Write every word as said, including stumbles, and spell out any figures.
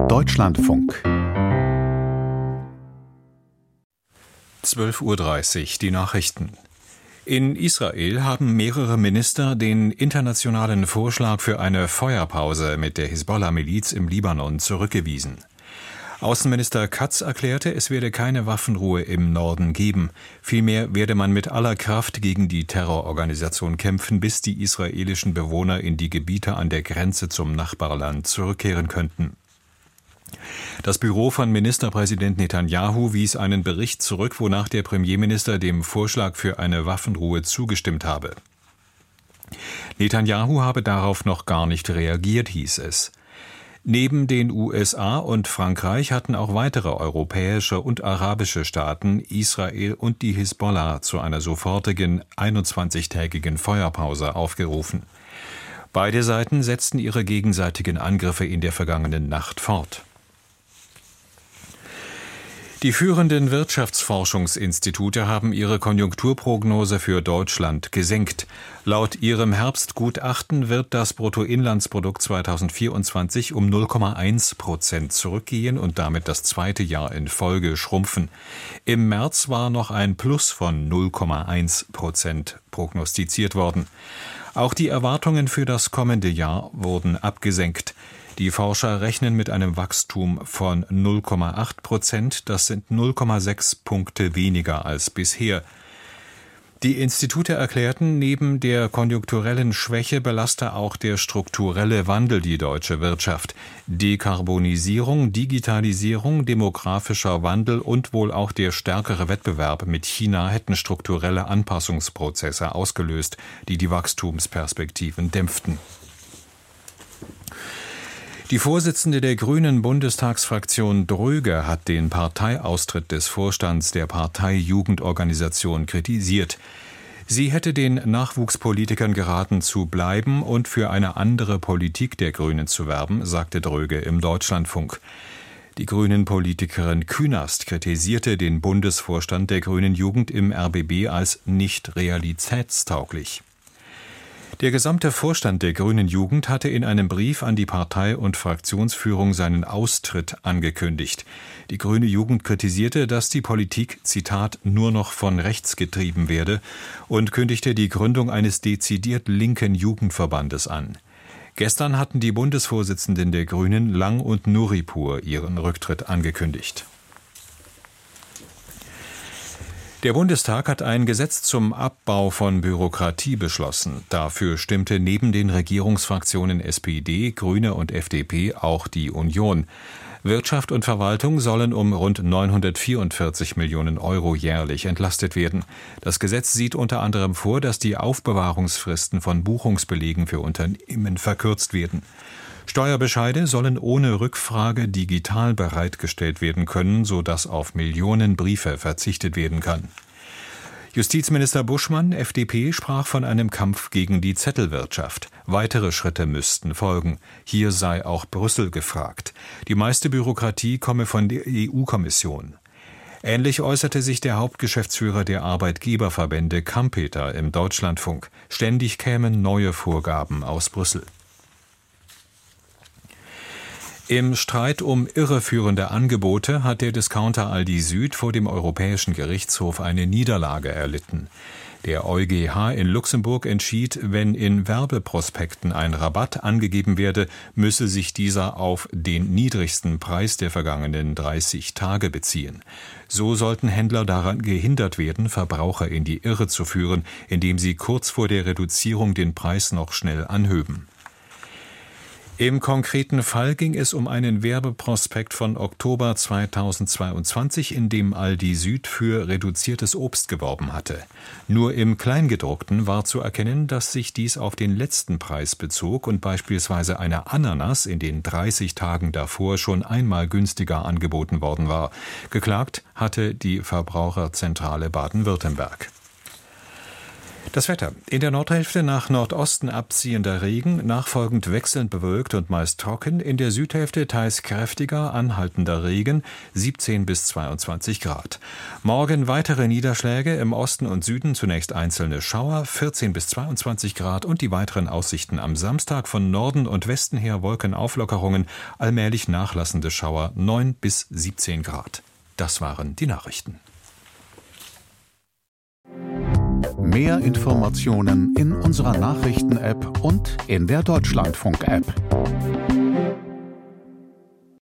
Deutschlandfunk. zwölf Uhr dreißig, die Nachrichten. In Israel haben mehrere Minister den internationalen Vorschlag für eine Feuerpause mit der Hisbollah-Miliz im Libanon zurückgewiesen. Außenminister Katz erklärte, es werde keine Waffenruhe im Norden geben. Vielmehr werde man mit aller Kraft gegen die Terrororganisation kämpfen, bis die israelischen Bewohner in die Gebiete an der Grenze zum Nachbarland zurückkehren könnten. Das Büro von Ministerpräsident Netanyahu wies einen Bericht zurück, wonach der Premierminister dem Vorschlag für eine Waffenruhe zugestimmt habe. Netanyahu habe darauf noch gar nicht reagiert, hieß es. Neben den U S A und Frankreich hatten auch weitere europäische und arabische Staaten Israel und die Hisbollah zu einer sofortigen einundzwanzigtägigen Feuerpause aufgerufen. Beide Seiten setzten ihre gegenseitigen Angriffe in der vergangenen Nacht fort. Die führenden Wirtschaftsforschungsinstitute haben ihre Konjunkturprognose für Deutschland gesenkt. Laut ihrem Herbstgutachten wird das Bruttoinlandsprodukt zweitausendvierundzwanzig um null Komma eins Prozent zurückgehen und damit das zweite Jahr in Folge schrumpfen. Im März war noch ein Plus von null Komma eins Prozent prognostiziert worden. Auch die Erwartungen für das kommende Jahr wurden abgesenkt. Die Forscher rechnen mit einem Wachstum von null Komma acht Prozent, das sind null Komma sechs Punkte weniger als bisher. Die Institute erklärten, neben der konjunkturellen Schwäche belaste auch der strukturelle Wandel die deutsche Wirtschaft. Dekarbonisierung, Digitalisierung, demografischer Wandel und wohl auch der stärkere Wettbewerb mit China hätten strukturelle Anpassungsprozesse ausgelöst, die die Wachstumsperspektiven dämpften. Die Vorsitzende der Grünen Bundestagsfraktion Dröge hat den Parteiaustritt des Vorstands der Parteijugendorganisation kritisiert. Sie hätte den Nachwuchspolitikern geraten, zu bleiben und für eine andere Politik der Grünen zu werben, sagte Dröge im Deutschlandfunk. Die Grünen-Politikerin Künast kritisierte den Bundesvorstand der Grünen Jugend im R B B als nicht realitätstauglich. Der gesamte Vorstand der Grünen Jugend hatte in einem Brief an die Partei- und Fraktionsführung seinen Austritt angekündigt. Die Grüne Jugend kritisierte, dass die Politik, Zitat, nur noch von rechts getrieben werde und kündigte die Gründung eines dezidiert linken Jugendverbandes an. Gestern hatten die Bundesvorsitzenden der Grünen, Lang und Nuripur, ihren Rücktritt angekündigt. Der Bundestag hat ein Gesetz zum Abbau von Bürokratie beschlossen. Dafür stimmte neben den Regierungsfraktionen S P D, Grüne und F D P auch die Union. Wirtschaft und Verwaltung sollen um rund neunhundertvierundvierzig Millionen Euro jährlich entlastet werden. Das Gesetz sieht unter anderem vor, dass die Aufbewahrungsfristen von Buchungsbelegen für Unternehmen verkürzt werden. Steuerbescheide sollen ohne Rückfrage digital bereitgestellt werden können, sodass auf Millionen Briefe verzichtet werden kann. Justizminister Buschmann, F D P, sprach von einem Kampf gegen die Zettelwirtschaft. Weitere Schritte müssten folgen. Hier sei auch Brüssel gefragt. Die meiste Bürokratie komme von der E U-Kommission. Ähnlich äußerte sich der Hauptgeschäftsführer der Arbeitgeberverbände Kampeter im Deutschlandfunk. Ständig kämen neue Vorgaben aus Brüssel. Im Streit um irreführende Angebote hat der Discounter Aldi Süd vor dem Europäischen Gerichtshof eine Niederlage erlitten. Der EuGH in Luxemburg entschied, wenn in Werbeprospekten ein Rabatt angegeben werde, müsse sich dieser auf den niedrigsten Preis der vergangenen dreißig Tage beziehen. So sollten Händler daran gehindert werden, Verbraucher in die Irre zu führen, indem sie kurz vor der Reduzierung den Preis noch schnell anhöben. Im konkreten Fall ging es um einen Werbeprospekt von Oktober zweitausendzweiundzwanzig, in dem Aldi Süd für reduziertes Obst geworben hatte. Nur im Kleingedruckten war zu erkennen, dass sich dies auf den letzten Preis bezog und beispielsweise eine Ananas in den dreißig Tagen davor schon einmal günstiger angeboten worden war. Geklagt hatte die Verbraucherzentrale Baden-Württemberg. Das Wetter. In der Nordhälfte nach Nordosten abziehender Regen, nachfolgend wechselnd bewölkt und meist trocken. In der Südhälfte teils kräftiger, anhaltender Regen, siebzehn bis zweiundzwanzig Grad. Morgen weitere Niederschläge, im Osten und Süden zunächst einzelne Schauer, vierzehn bis zweiundzwanzig Grad und die weiteren Aussichten am Samstag von Norden und Westen her Wolkenauflockerungen, allmählich nachlassende Schauer, neun bis siebzehn Grad. Das waren die Nachrichten. Mehr Informationen in unserer Nachrichten-App und in der Deutschlandfunk-App.